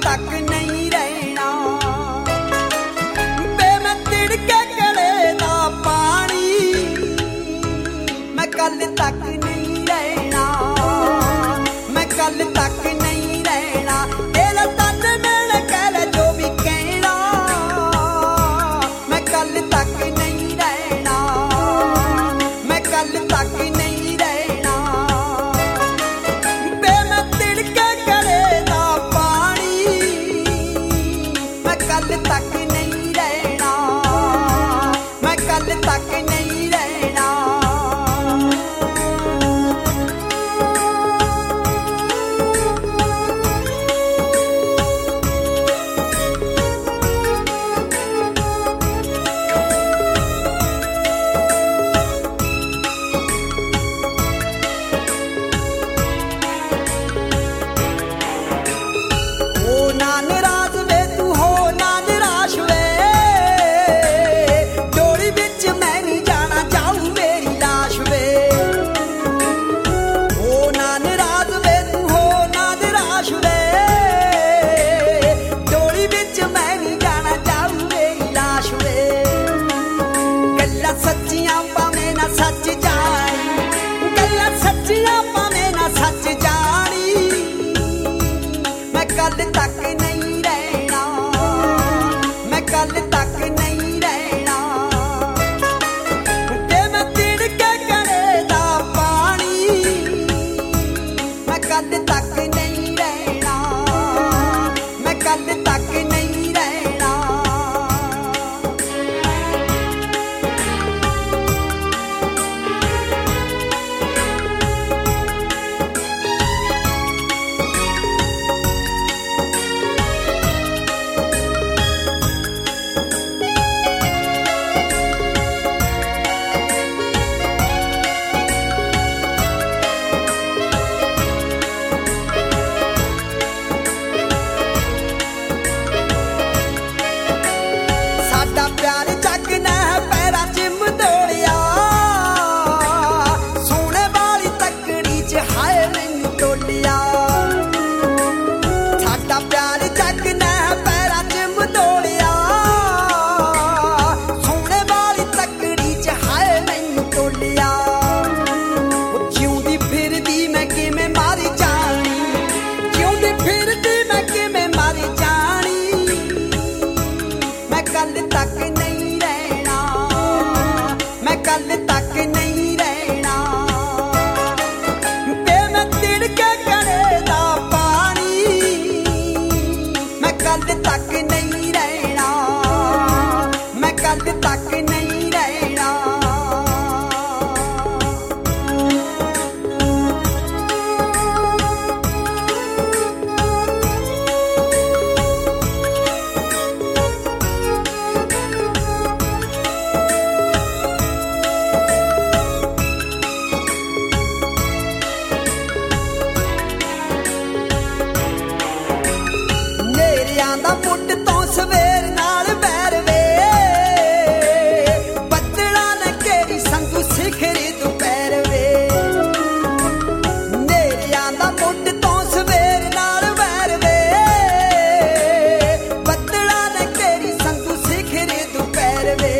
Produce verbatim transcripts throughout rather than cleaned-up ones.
तक नहीं रहना। बे मैं तिड़के गले दा पानी, मैं कल तक नहीं रहना, मैं कल तक नहीं रहना। तेरा तन मिल कर जो भी कहना, मैं कल तक नहीं रहना, मैं कल तक नहीं रहना। बे मैं तिड़के गले दा पानी, मैं कल तक नहीं रहना, मैं कल तक नहीं रहना। सच्चियां पावे ना सच जानी, गल्लां सच्चियां पावे ना सच जानी, मैं कल तक नहीं रहना, मैं कल तक नहीं रहना। ते मैं तिड़के गले दा पानी, मैं कल तक नहीं रहना, मैं कल तक नहीं रहना। प्यार जग ने पैरा च मदोलिया, सोने वाली तकड़ी च हाय मैनू तोलिया। साडा प्यार जग ने पैरा च मदोलिया, सोने वाली तकड़ी च हाय मैनू तोलिया। जिउंदी फिरदी मैं किवें मारी जानी, जिउंदी फिरदी मैं किवें मारी जानी, मैं कल तक नहीं रहना, मैं कल तक नहीं रहना। बे मैं तिड़के गले दा पानी, मैं कल तक नहीं रहना, मैं कल तक नहीं रहना। दा मुंड तो सवेर नाल बैर वे, बदला ने केरी संगू सिखरी दोपहर वे। नेरिया दा मुंड तो सवेर नाल बैर वे, बदला ने केरी संगू सिखरी दोपहर वे।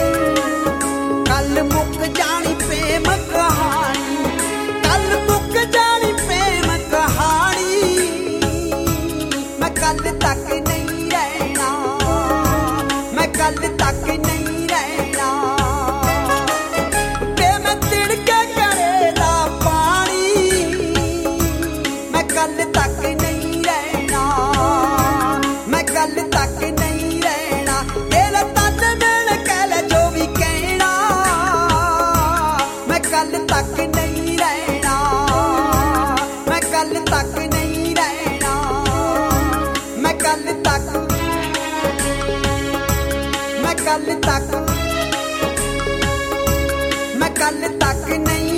कल मुक जानी प्रेम कहानी, कल मुक जानी प्रेम कहानी, मैं कल तक नहीं रहना, मैं कल तक नहीं रहना। बे मैं तिड़के गले दा पानी, मैं कल तक नहीं रहना, मैं कल तक नहीं रहना। तेरा तन मिल कर जो भी कहना, मैं कल तक नहीं रहना, मैं कल तक नहीं रहना, मैं कल तक, मैं कल तक, मैं कल तक नहीं